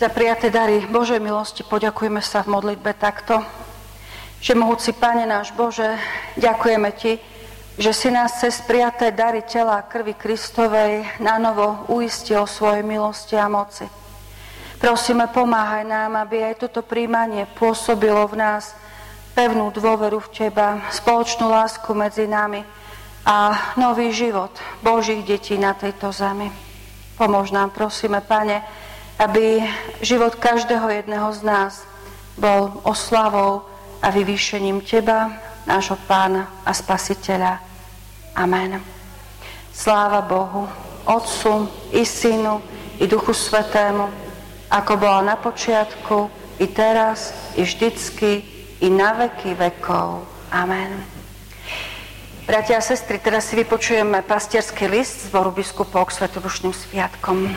Speaker 1: za prijaté dary Božej milosti poďakujeme sa v modlitbe takto. Že mohúci Pane náš Bože, ďakujeme Ti, že si nás cez prijaté dary tela a krvi Kristovej na novo uistil o svojej milosti a moci. Prosíme, pomáhaj nám, aby aj toto príjmanie pôsobilo v nás pevnú dôveru v Teba, spoločnú lásku medzi nami a nový život Božích detí na tejto zemi. Pomôž nám, prosíme, Pane, aby život každého jedného z nás bol oslavou a vyvýšením Teba, nášho Pána a Spasiteľa. Amen. Sláva Bohu, Otcu i Synu i Duchu Svätému, ako bola na počiatku, i teraz, i vždycky, i na veky vekov. Amen. Bratia a sestry, teraz si vypočujeme pastierský list zboru biskupov k Svetodušným sviatkom.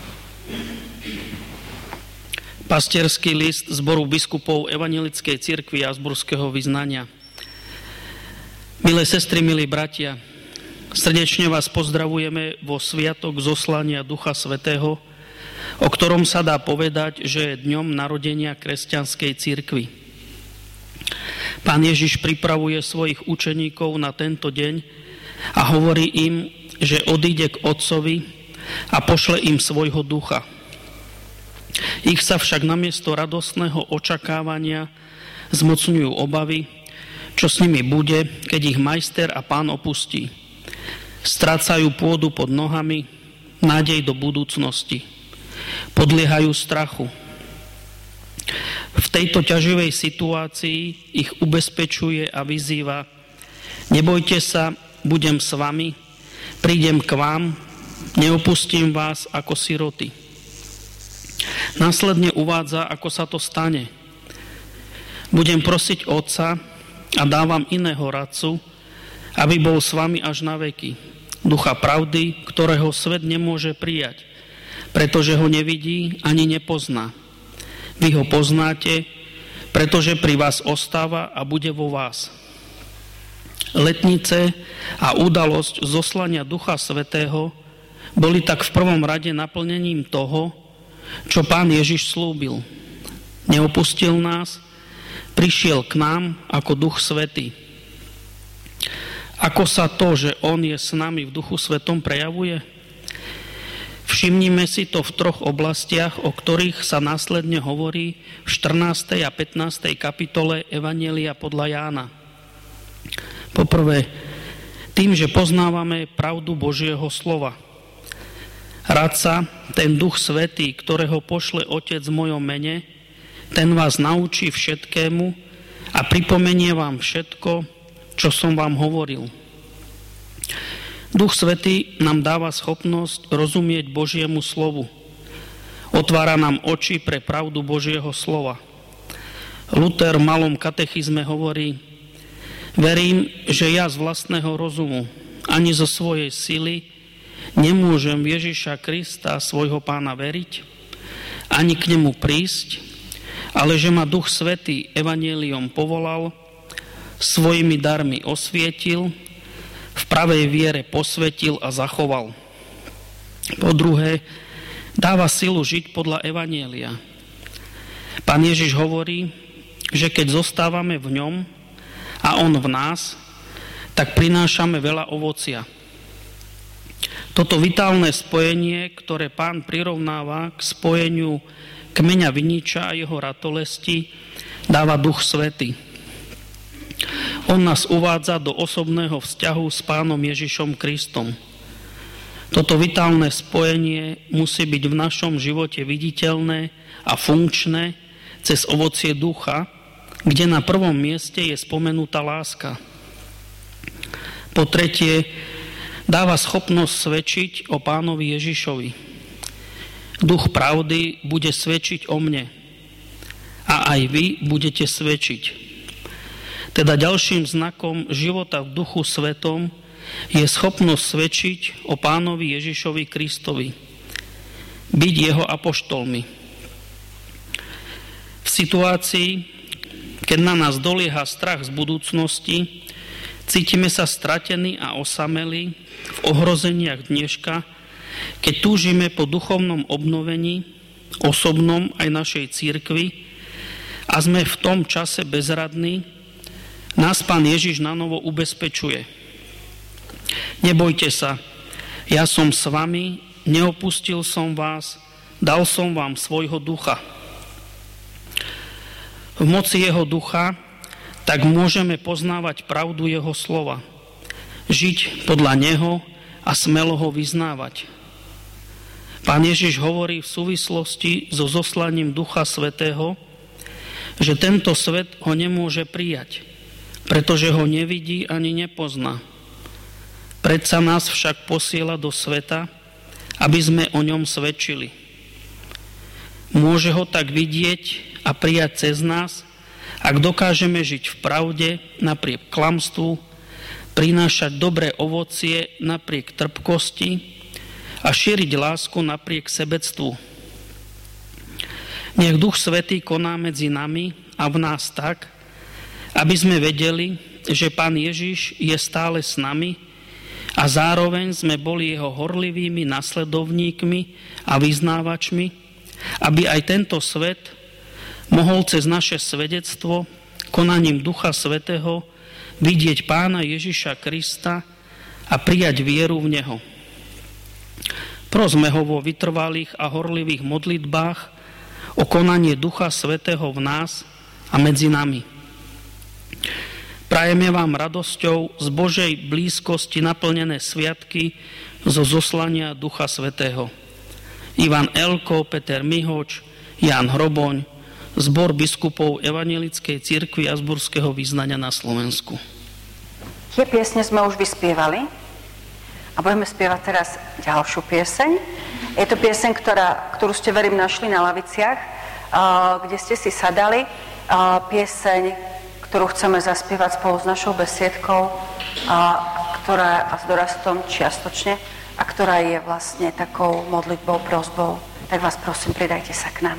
Speaker 2: Pastierský list zboru biskupov Evanjelickej cirkvi a zborského vyznania. Milé sestry, milí bratia, srdečne vás pozdravujeme vo sviatok zoslania Ducha Svätého, o ktorom sa dá povedať, že je dňom narodenia kresťanskej cirkvi. Pán Ježiš pripravuje svojich učeníkov na tento deň a hovorí im, že odíde k Otcovi a pošle im svojho ducha. Ich sa však namiesto radostného očakávania zmocňujú obavy, čo s nimi bude, keď ich majster a Pán opustí. Strácajú pôdu pod nohami, nádej do budúcnosti. Podliehajú strachu. V tejto ťaživej situácii ich ubezpečuje a vyzýva: nebojte sa, budem s vami, prídem k vám, neopustím vás ako siroty. Následne uvádza, ako sa to stane. Budem prosiť Otca a dávam iného radcu, aby bol s vami až na veky. Ducha pravdy, ktorého svet nemôže prijať, pretože ho nevidí ani nepozná. Vy ho poznáte, pretože pri vás ostáva a bude vo vás. Letnice a udalosť zoslania Ducha Svätého boli tak v prvom rade naplnením toho, čo Pán Ježiš slúbil. Neopustil nás, prišiel k nám ako Duch Svätý. Ako sa to, že On je s nami v Duchu Svätom, prejavuje? Všimnime si to v troch oblastiach, o ktorých sa následne hovorí v štrnástej a pätnástej kapitole Evanjelia podľa Jána. Poprvé, tým, že poznávame pravdu Božieho slova. Radca, ten Duch Svätý, ktorého pošle Otec v mojom mene, ten vás naučí všetkému a pripomenie vám všetko, čo som vám hovoril. Duch Svätý nám dáva schopnosť rozumieť Božiemu slovu. Otvára nám oči pre pravdu Božieho slova. Luther v malom katechizme hovorí: verím, že ja z vlastného rozumu ani zo svojej sily nemôžem Ježiša Krista, svojho Pána, veriť, ani k nemu prísť, ale že ma Duch Svätý evanjeliom povolal, svojimi darmi osvietil, v pravej viere posvetil a zachoval. Po druhé, dáva silu žiť podľa evanjelia. Pán Ježiš hovorí, že keď zostávame v ňom a on v nás, tak prinášame veľa ovocia. Toto vitálne spojenie, ktoré Pán prirovnáva k spojeniu kmeňa viniča a jeho ratolesti, dáva Duch Svätý. On nás uvádza do osobného vzťahu s Pánom Ježišom Kristom. Toto vitálne spojenie musí byť v našom živote viditeľné a funkčné cez ovocie ducha, kde na prvom mieste je spomenutá láska. Po tretie, dáva schopnosť svedčiť o Pánovi Ježišovi. Duch pravdy bude svedčiť o mne. A aj vy budete svedčiť. Teda ďalším znakom života v Duchu Svätom je schopnosť svedčiť o Pánovi Ježišovi Kristovi. Byť jeho apoštolmi. V situácii, keď na nás dolieha strach z budúcnosti, cítime sa stratení a osamelí v ohrozeniach dneška, keď túžime po duchovnom obnovení, osobnom aj našej cirkvi a sme v tom čase bezradní, nás Pán Ježiš nanovo ubezpečuje. Nebojte sa, ja som s vami, neopustil som vás, dal som vám svojho ducha. V moci jeho ducha tak môžeme poznávať pravdu jeho slova, žiť podľa neho a smelo ho vyznávať. Pán Ježiš hovorí v súvislosti so zoslaním Ducha Svätého, že tento svet ho nemôže prijať, pretože ho nevidí ani nepozná. Predsa nás však posiela do sveta, aby sme o ňom svedčili. Môže ho tak vidieť a prijať cez nás, ak dokážeme žiť v pravde napriek klamstvu, prinášať dobré ovocie napriek trpkosti a šíriť lásku napriek sebectvu. Nech Duch Svätý koná medzi nami a v nás tak, aby sme vedeli, že Pán Ježiš je stále s nami a zároveň sme boli jeho horlivými nasledovníkmi a vyznávačmi, aby aj tento svet mohol cez naše svedectvo konaním Ducha Svätého vidieť Pána Ježiša Krista a prijať vieru v Neho. Prosme ho vo vytrvalých a horlivých modlitbách o konanie Ducha Svätého v nás a medzi nami. Prajeme vám radosťou z Božej blízkosti naplnené sviatky zo zoslania Ducha Svätého. Ivan Elko, Peter Mihoč, Ján Hroboň, Zbor biskupov Evanjelickej cirkvi Asburského vyznania na Slovensku.
Speaker 1: Tie piesne sme už vyspievali a budeme spievať teraz ďalšiu pieseň. Je to pieseň, ktorá, ktorú ste, verím, našli na laviciach, kde ste si sadali. Pieseň, ktorú chceme zaspievať spolu s našou besiedkou, ktorá a s dorastom čiastočne a ktorá je vlastne takou modlitbou, prosbou. Tak vás prosím, pridajte sa k nám.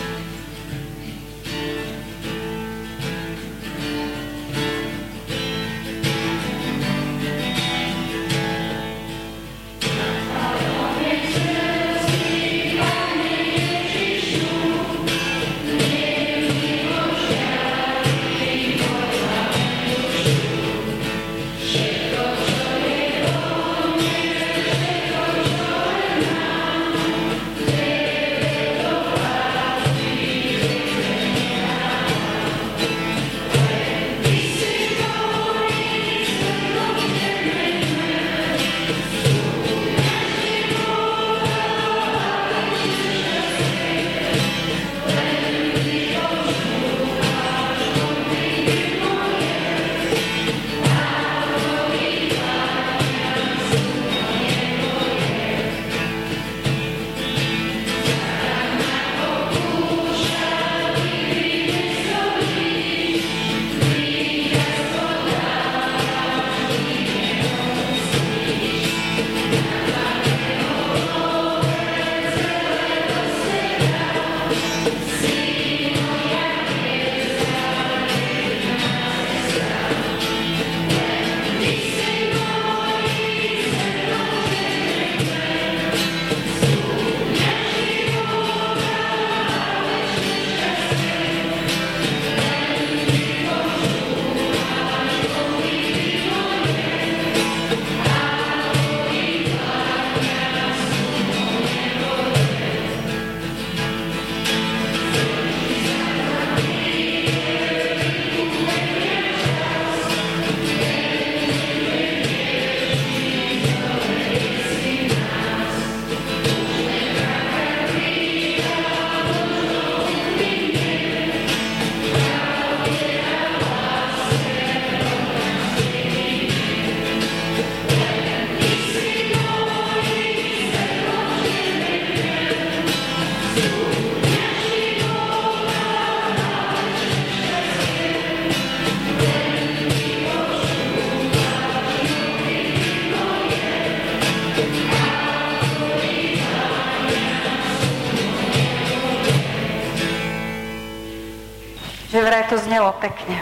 Speaker 1: Že vraj to znelo pekne.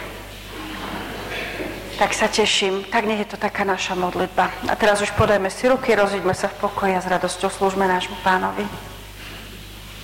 Speaker 1: Tak sa teším. Tak nech je to taká naša modlitba. A teraz už podajme si ruky, rozíďme sa v pokoji a s radosťou slúžme nášmu Pánovi.